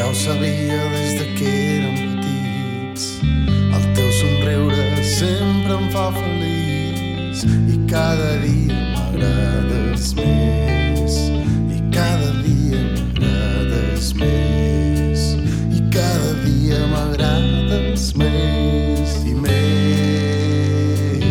ho sabia des de que érem petits. El teu somriure sempre em fa feliç i cada dia m'agrades més, i cada dia m'agrades més, i cada dia m'agrades més i més,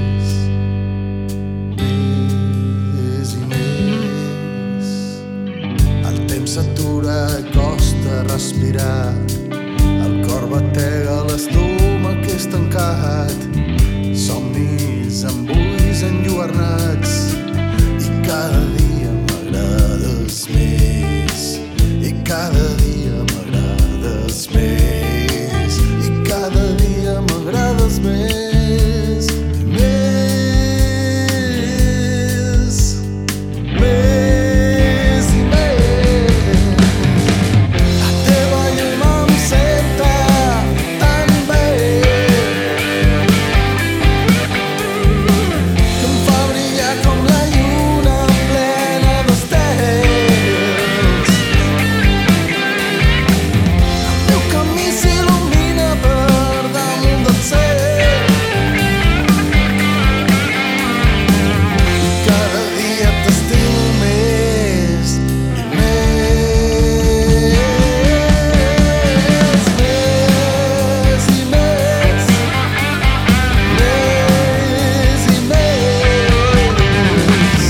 més i més. El temps s'atura i costa respirar, el cor batega l'estómac que és tancat, somnis amb ulls enlluernats i cada dia m'agrades més, i cada dia m'agrades més, i cada dia m'agrades més i més, més i més. La teva llum em senta tan bé que em fa brillar com la lluna plena d'estels. El teu camí s'il·lumina per damunt del cel i cada dia t'estimo més i més, més i més, més i més.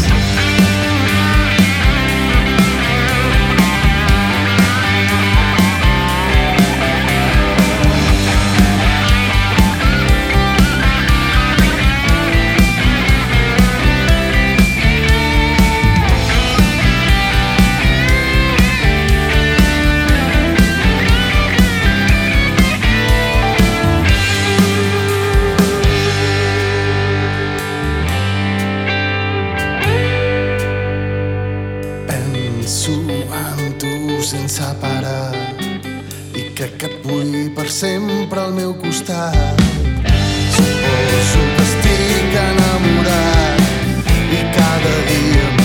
Penso en tu sense parar i crec que et vull per sempre al meu costat. Suposo que estic enamorat i cada dia